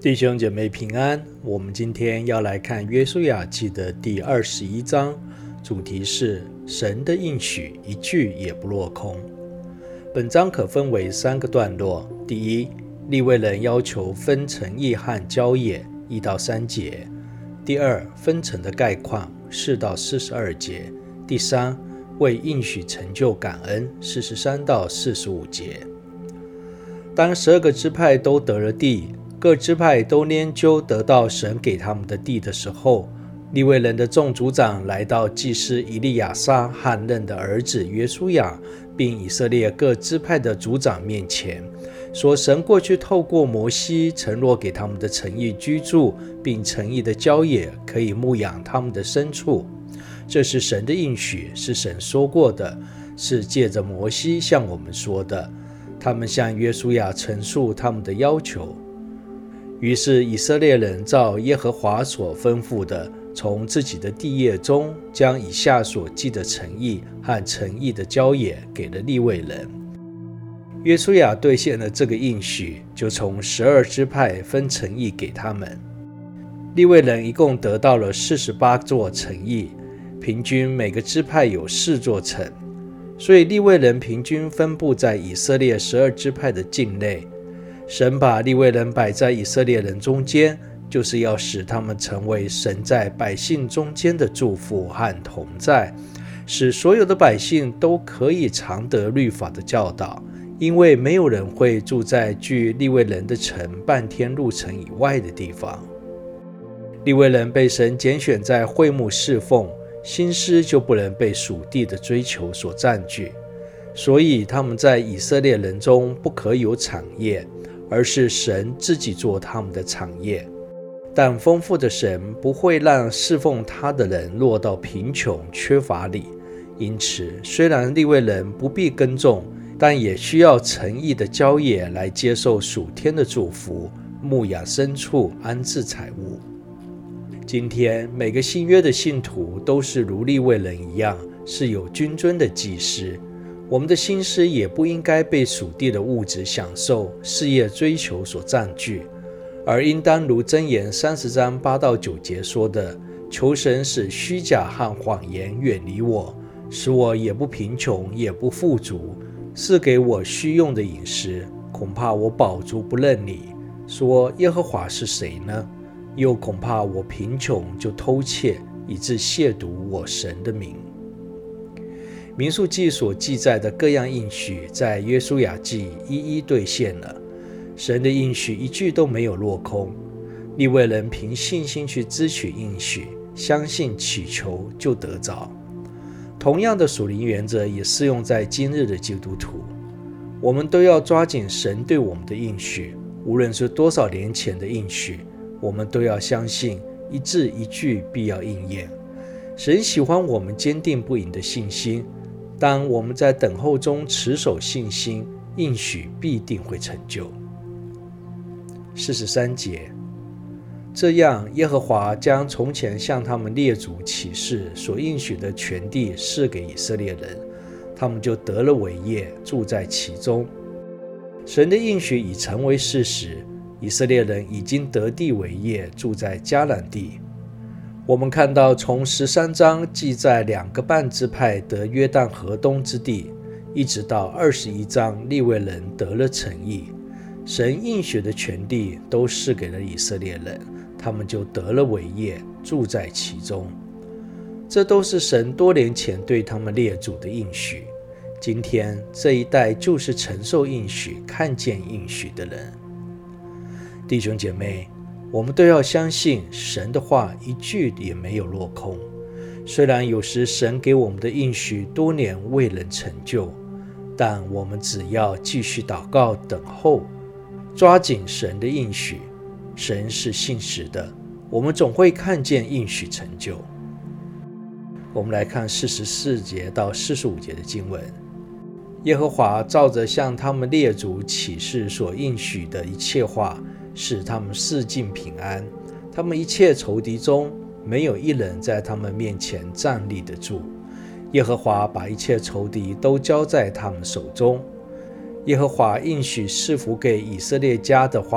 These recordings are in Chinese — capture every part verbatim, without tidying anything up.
弟兄姐妹平安，我们今天要来看约书亚记的第二十一章，主题是神的应许一句也不落空。本章可分为三个段落。第一，利未人要求分城邑和郊野一到三节。第二，分城的概况四到四十二节。第三，为应许成就感恩四十三到四十五节。当十二个支派都得了地，各支派都研究得到神给他们的地的时候，利未人的众族长来到祭司以利亚撒和嫩的儿子约书亚，并以色列各支派的族长面前，说神过去透过摩西承诺给他们的城邑居住，并城邑的郊野可以牧养他们的牲畜。这是神的应许，是神说过的，是借着摩西向我们说的。他们向约书亚陈述他们的要求。于是以色列人照耶和华所吩咐的，从自己的地业中将以下所记的城邑和城邑的郊野给了利未人。约书亚兑现了这个应许，就从十二支派分城邑给他们。利未人一共得到了四十八座城邑，平均每个支派有四座城，所以利未人平均分布在以色列十二支派的境内。神把利未人摆在以色列人中间，就是要使他们成为神在百姓中间的祝福和同在，使所有的百姓都可以常得律法的教导，因为没有人会住在距利未人的城半天路程以外的地方。利未人被神拣选在会幕侍奉，心思就不能被属地的追求所占据，所以他们在以色列人中不可有产业，而是神自己做他们的产业。但丰富的神不会让侍奉他的人落到贫穷缺乏里，因此虽然利未人不必耕种，但也需要诚意的郊野来接受属天的祝福，牧养牲畜，安置财物。今天每个新约的信徒都是如利未人一样，是有君尊的祭司。我们的心思也不应该被属地的物质享受、事业追求所占据，而应当如箴言三十章八到九节说的，求神使虚假和谎言远离我，使我也不贫穷也不富足，赐给我需用的饮食，恐怕我饱足不认你。说耶和华是谁呢？又恐怕我贫穷就偷窃，以致亵渎我神的名。民数记所记载的各样应许，在约书亚记一一兑现了。神的应许一句都没有落空，利未人凭信心去支取应许，相信祈求就得着。同样的属灵原则也适用在今日的基督徒，我们都要抓紧神对我们的应许，无论是多少年前的应许，我们都要相信一字一句必要应验。神喜欢我们坚定不移的信心，当我们在等候中持守信心，应许必定会成就。四十三节，这样耶和华将从前向他们列祖起誓所应许的全地赐给以色列人，他们就得了为业，住在其中。神的应许已成为事实，以色列人已经得地为业，住在迦南地。我们看到从十三章记载两个半支派得约旦河东之地，一直到二十一章利未人得了城邑，神应许的全地都赐给了以色列人，他们就得了为业，住在其中。这都是神多年前对他们列祖的应许，今天这一代就是承受应许、看见应许的人。弟兄姐妹，我们都要相信神的话一句也没有落空。虽然有时神给我们的应许多年未能成就，但我们只要继续祷告等候，抓紧神的应许。神是信实的，我们总会看见应许成就。我们来看四十四节到四十五节的经文。耶和华照着向他们列祖起誓所应许的一切话，使他们四境平安，他们一切仇敌中没有一人在他们面前站立得住。耶和华把一切仇敌都交在他们手中。耶和华应许赐福给以色列家的话，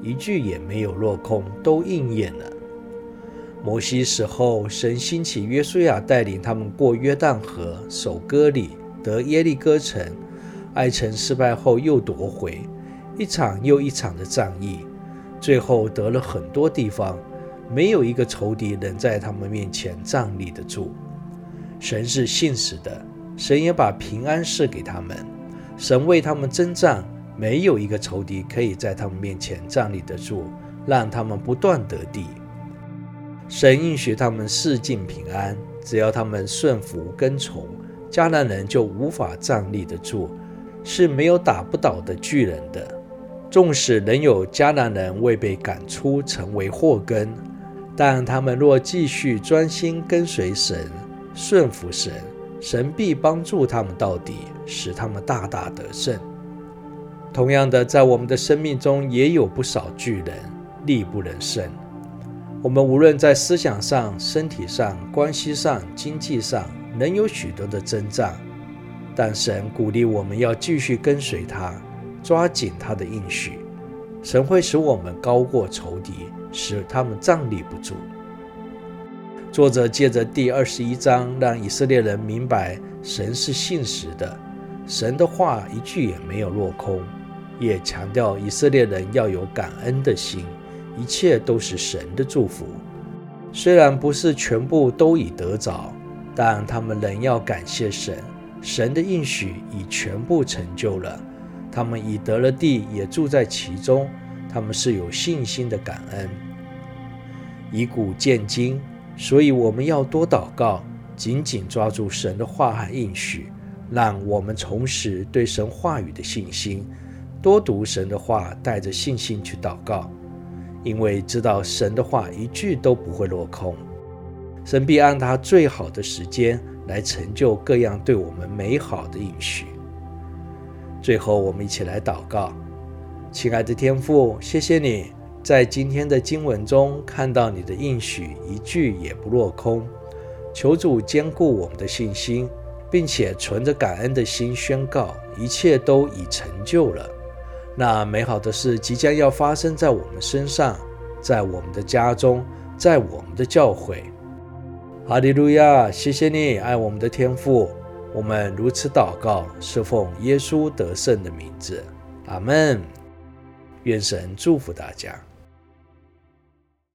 一句也没有落空，都应验了。摩西死后，神兴起约书亚带领他们过约旦河，守割礼，得耶利哥城。爱城失败后又夺回，一场又一场的战役，最后得了很多地方，没有一个仇敌能在他们面前站立得住。神是信实的，神也把平安赐给他们，神为他们征战，没有一个仇敌可以在他们面前站立得住，让他们不断得地。神应许他们四境平安，只要他们顺服跟从，迦南人就无法站立得住，是没有打不倒的巨人的。纵使仍有迦南人未被赶出，成为祸根，但他们若继续专心跟随神，顺服神，神必帮助他们到底，使他们大大得胜。同样的，在我们的生命中也有不少巨人，力不能胜。我们无论在思想上、身体上、关系上、经济上，能有许多的征战，但神鼓励我们要继续跟随他，抓紧他的应许。神会使我们高过仇敌，使他们站立不住。作者借着第二十一章，让以色列人明白神是信实的，神的话一句也没有落空，也强调以色列人要有感恩的心，一切都是神的祝福。虽然不是全部都已得着，但他们仍要感谢神，神的应许已全部成就了，他们已得了地，也住在其中，他们是有信心的感恩。以古见今，所以我们要多祷告，紧紧抓住神的话和应许，让我们重拾对神话语的信心，多读神的话，带着信心去祷告，因为知道神的话一句都不会落空，神必按他最好的时间来成就各样对我们美好的应许。最后我们一起来祷告。亲爱的天父，谢谢你在今天的经文中看到你的应许一句也不落空，求主坚固我们的信心，并且存着感恩的心宣告一切都已成就了。那美好的事即将要发生在我们身上，在我们的家中，在我们的教会。哈利路亚，谢谢你爱我们的天父，我们如此祷告，是奉耶稣得胜的名字，阿们。愿神祝福大家。